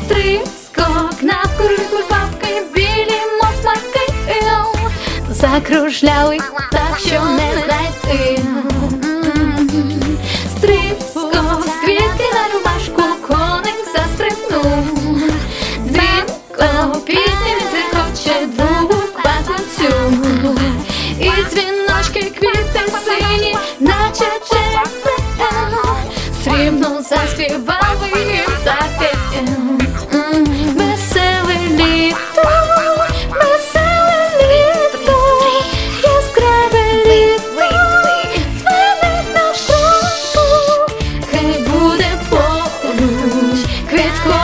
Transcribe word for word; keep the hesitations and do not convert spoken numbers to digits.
Стрибскок, навкруги кульбабки, білі мокмаки, закружляли так, що не знайти. Стрибскок, квітки на рубашку, коник застрибнув. Дзвінко, пісня відзеркоче, дубок патанцю. І дзвіночки, квіти сині, наче черце, срібно заспівали їм птахи. Веселе літо, веселе літо, яскраве літо, дзвенить на штовху. Хай буде поруч квітко